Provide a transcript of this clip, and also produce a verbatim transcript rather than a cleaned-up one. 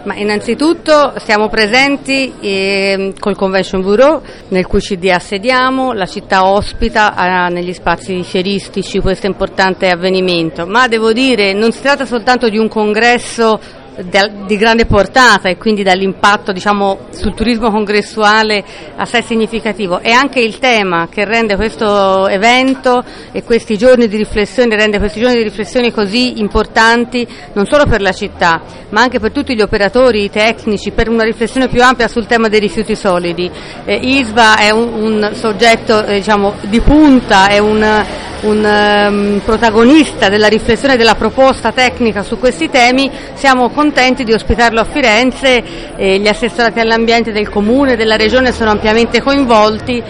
Ma innanzitutto siamo presenti eh, col Convention Bureau, nel cui C D assediamo, la città ospita eh, negli spazi fieristici questo importante avvenimento, ma devo dire non si tratta soltanto di un congresso di grande portata e quindi dall'impatto, diciamo, sul turismo congressuale assai significativo. È anche il tema che rende questo evento e questi giorni di riflessione rende questi giorni di riflessione così importanti non solo per la città ma anche per tutti gli operatori, i tecnici, per una riflessione più ampia sul tema dei rifiuti solidi. eh, I S V A è un, un soggetto eh, diciamo di punta, è un un um, protagonista della riflessione e della proposta tecnica su questi temi. Siamo contenti di ospitarlo a Firenze, eh, gli assessorati all'ambiente del Comune e della Regione sono ampiamente coinvolti